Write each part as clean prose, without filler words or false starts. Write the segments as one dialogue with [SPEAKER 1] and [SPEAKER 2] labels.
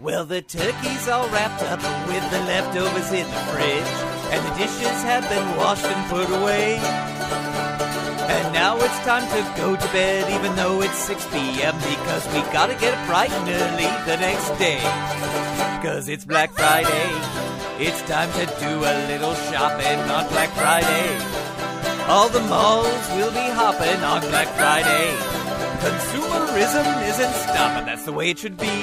[SPEAKER 1] Well, the turkey's all wrapped up with the leftovers in the fridge, and the dishes have been washed and put away. And now it's time to go to bed, even though it's 6 p.m., because we gotta get up bright and early the next day. 'Cause it's Black Friday, it's time to do a little shopping on Black Friday. All the malls will be hopping on Black Friday. Consumerism isn't stopping, that's the way it should be.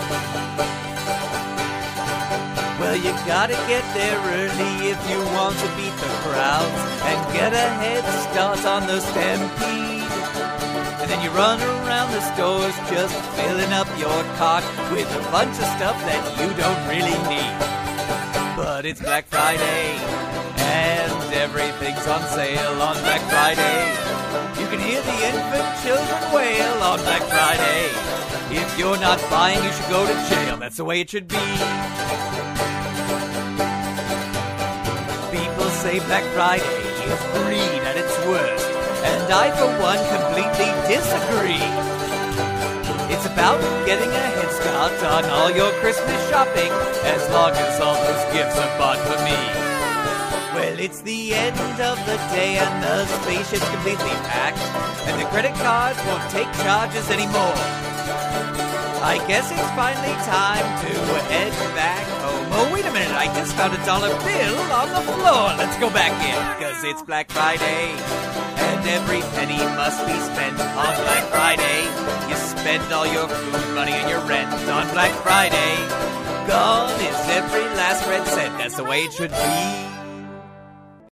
[SPEAKER 1] Well, you gotta get there early if you want to beat the crowds and get a head start on the stampede. And then you run around the stores just filling up your cart with a bunch of stuff that you don't really need. But it's Black Friday and everything's on sale on Black Friday. You can hear the infant children wail on Black Friday. If you're not buying, you should go to jail. That's the way it should be. People say Black Friday is greed at its worst, and I, for one, completely disagree. It's about getting a head start on all your Christmas shopping, as long as all those gifts are bought for me. Well, it's the end of the day and the spaceship's completely packed, and the credit cards won't take charges anymore. I guess it's finally time to head back home. Oh, wait a minute, I just found $1 bill on the floor. Let's go back in, 'cause it's Black Friday, and every penny must be spent on Black Friday. You spend all your food money and your rent on Black Friday. Gone is every last red cent, that's the way it should be.